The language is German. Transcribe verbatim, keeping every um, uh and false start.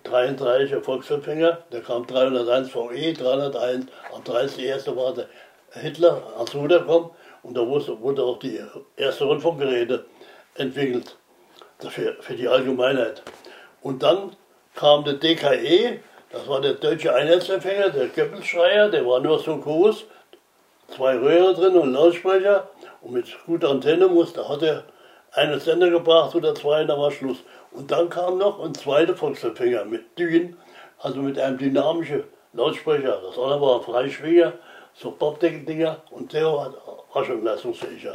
dreiunddreißiger Volksempfänger, der kam dreihunderteins V E, dreihunderteins, am dreißigsten ersten war der Hitler als Ruder gekommen und da wurde auch die erste Rundfunkgeräte entwickelt für, für die Allgemeinheit. Und dann kam der D K E, das war der deutsche Einheitsempfänger, der Goebbels-Schreier, der war nur so groß, zwei Röhre drin und Lautsprecher und mit guter Antenne musste, hat er einen Sender gebracht oder zwei und dann war Schluss. Und dann kam noch ein zweiter Volksempfänger mit Dyn, also mit einem dynamischen Lautsprecher. Das andere war ein Freischwinger, so Bobdeckel-Dinger und der war, war schon leistungsfähiger.